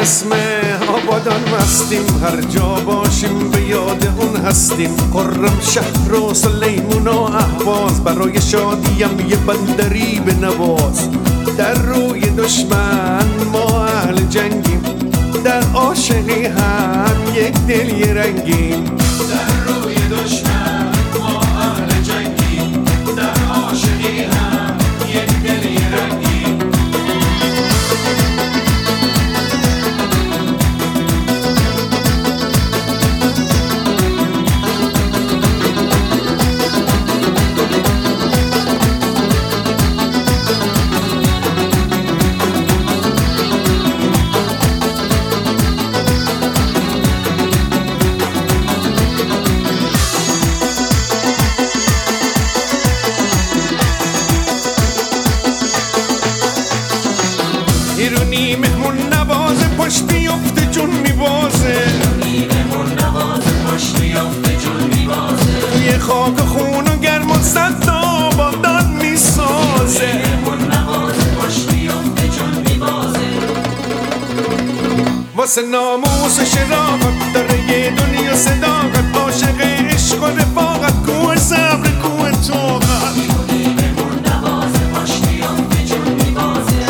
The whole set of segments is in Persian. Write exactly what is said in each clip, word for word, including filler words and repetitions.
اسم آبادان مستیم، هر جا باشیم به یاد اون هستیم. خرم شهر و سلیمون و اهواز، برای شادیم یه بندری به نواز. در روی دشمن ما اهل جنگیم، در عاشقی هم یک دل یه رنگیم. در روی دشمن ما اهل جنگیم، در عاشقی هم یک دل یه رنگیم. ایرونی مهمون نوازه، پشت بیفته جون میبازه. ایرونی مهمون نوازه، پشت بیفته جون میبازه. توی خاک خون و گرم و سرد آبادان میسازه. مهمون نوازه، پشت بیفته جون میبازه. واسه ناموس و شرافت داره یه دنیا صداقت، عاشق عشق و رفاقت، کوه صبر کوه طاقت. ایرونی مهمون نوازه، پشت بیفته جون میبازه.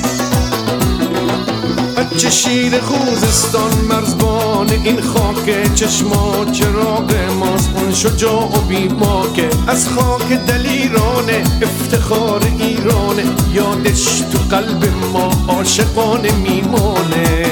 چه شیر خوزستان مرزبان این خاک، چشما چراغ ماست اون شجاع و بیباکه. از خاک دلیرانه افتخار ایرانه، یادش تو قلب ما عاشقانه میمانه.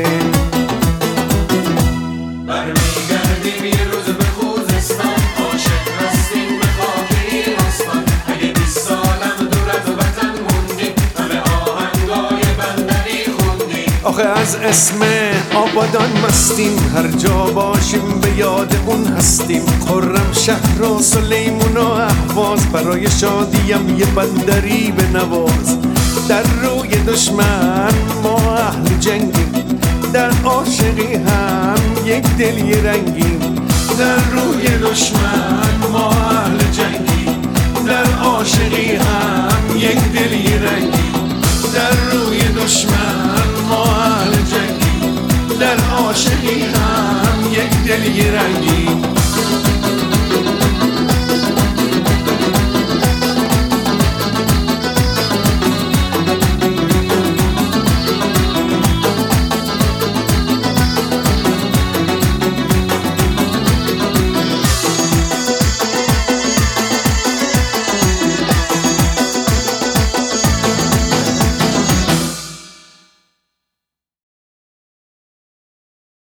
برمیگردیم یه روز به خوزستان، عاشق هستیم به خاک این استان. اگه بیست سالم دور از وطن موندیم، همه آهنگای بندری خوندیم. آخه از اسم آبادان مستیم، هر جا باشیم به یاد اون هستیم. خرم شهر و سلیمون و اهواز، برای شادیم یه بندری به نواز. در روی دشمن ما اهل جنگیم، در عاشقی هم یک دل یه رنگیم. در روی دشمن ما اهل جنگیم، در عاشقی هم یک دل یه رنگیم. در روی دشمن ما اهل جنگیم، در عاشقی هم یک دل یه رنگیم.